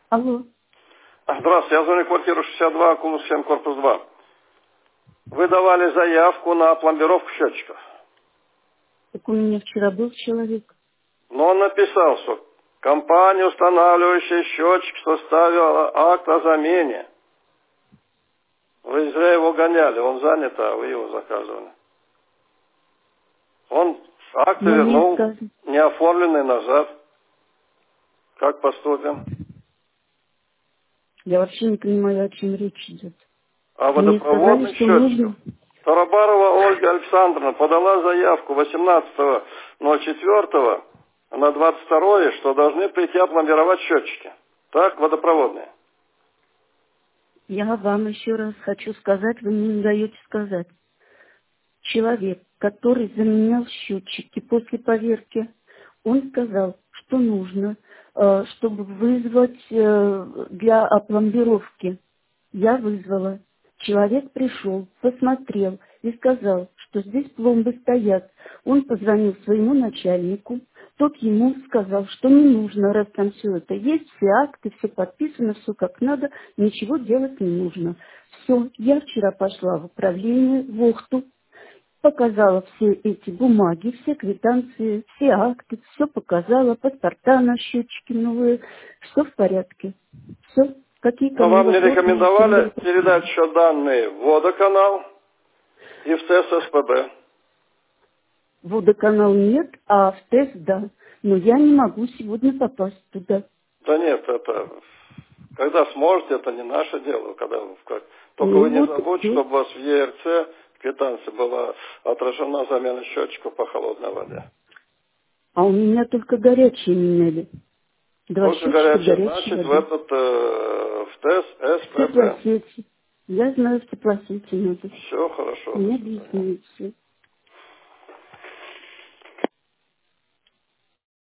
Алло. Здравствуйте, я звоню в квартиру 62, Кунус 7, корпус 2. Вы давали заявку на пломбировку счетчиков. Так у меня вчера был человек. Но он написал, что компания, устанавливающая счетчик, составила акт о замене. Вы зря его гоняли, он занят, а вы его заказывали. Он акт Но мне вернул, сказано. не оформленный назад. Как поступим? Я вообще не понимаю, о чем речь идет. А Мне сказали, водопроводный что счетчик. нужно. Тарабарова Ольга Александровна подала заявку 18.04 на 22, что должны прийти опломбировать счетчики. Так, водопроводные. Я вам еще раз хочу сказать, вы мне не даете сказать. Человек, который заменял счетчики после поверки, он сказал, что нужно, чтобы вызвать для опломбировки. Я вызвала. Человек пришел, посмотрел и сказал, что здесь пломбы стоят. Он позвонил своему начальнику. Тот ему сказал, что не нужно, раз там все это есть, все акты, все подписано, все как надо, ничего делать не нужно. Все, я вчера пошла в управление, в Охту, показала все эти бумаги, все квитанции, все акты, все показала, паспорта на счетчики новые, все в порядке. Все, какие ко Но мне вам не вопросы, можете мне рекомендовали вопросы. передать еще данные в водоканал и в ТССПБ? Водоканал нет, а в ТЭС да. Но я не могу сегодня попасть туда. Да нет, это когда сможете, это не наше дело. Только Ну вы не вот, забудьте, все. чтобы у вас в ЕРЦ в квитанции была отражена замена счетчиков по холодной воде. А у меня только горячие меняли. 2 Только счетчика горячая, горячей значит, воды. в ТЭС, В СПБ. теплосети. Я знаю, в теплосети надо. Все хорошо, до Мне свидания. объяснили все.